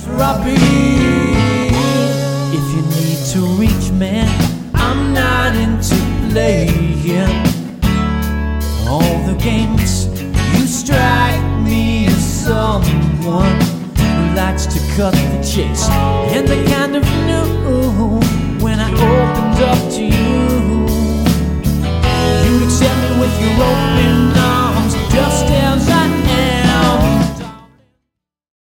philanthropy. If you need to reach me, I'm not into playing all the games. You strike me as someone who likes to cut the chase, and I kind of knew when I opened up to you.